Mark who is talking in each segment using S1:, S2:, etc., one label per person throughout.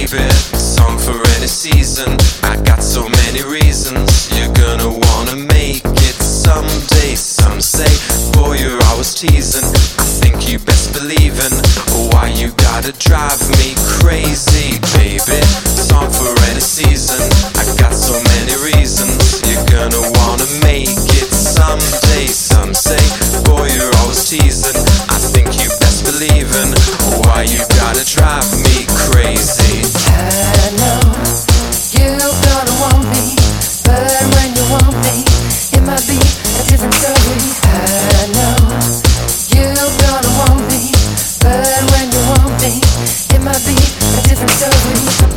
S1: Baby, song for any season. I got so many reasons. You're gonna wanna make it someday. Some say, boy, you're always teasing. I think you best believe in why you gotta drive me crazy. Baby, song for any season. I got so many reasons. You're gonna wanna make it someday. Some say, boy, you're always teasing. I think you best believe in why you gotta drive me crazy.
S2: I know you're gonna want me, but when you want me, it might be a different story. I know you're gonna want me, but when you want me, it might be a different story.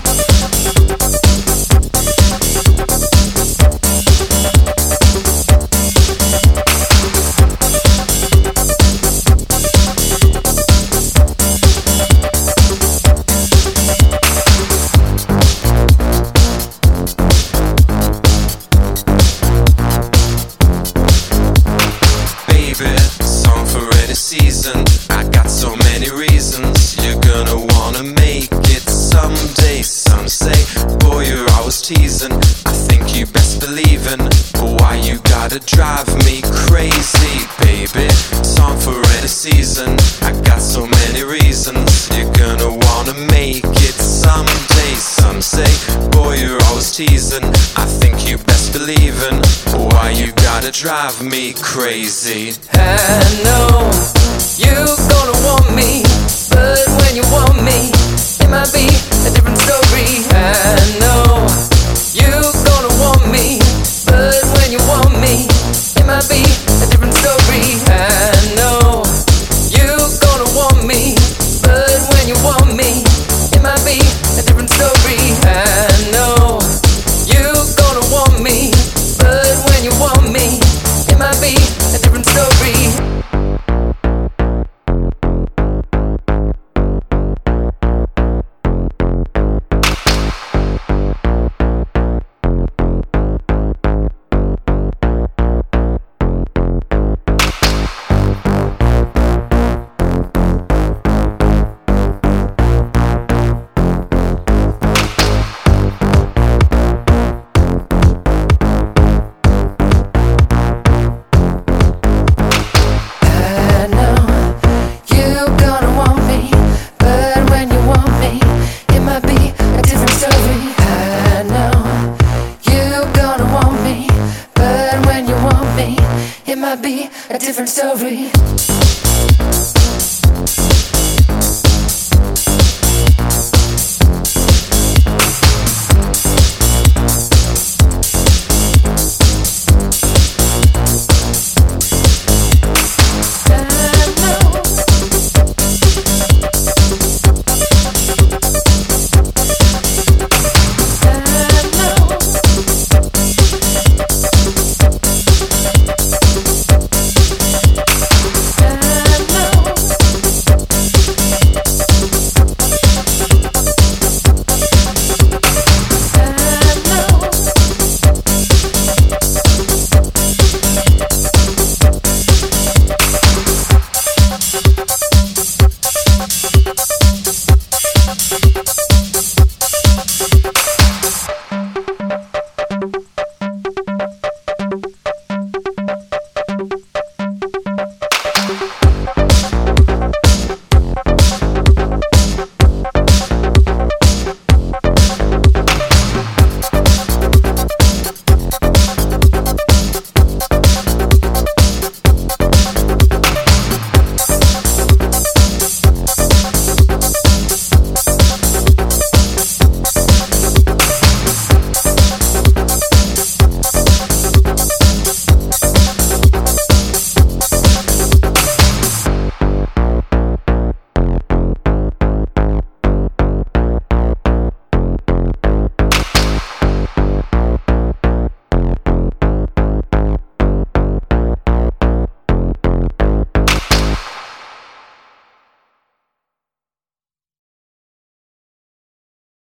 S1: Song for any season. I got so many reasons. You're gonna wanna make it someday. Some say, boy, you're always teasing. I think you best believe in why you gotta drive me crazy. Baby, song for any season. I got so many reasons. You're gonna wanna make it someday. Some say, boy, you're always teasing. I think you best believe in why you gotta drive me crazy.
S2: I know you're gonna want me, but when you want me, it might be a different story. I know you're gonna want me, but when you want me, it might be a different story. I know you're gonna want me, but when you want me, it might be a different story. I know you're gonna want me, but when you want me, it might be a different story. It might be a different story.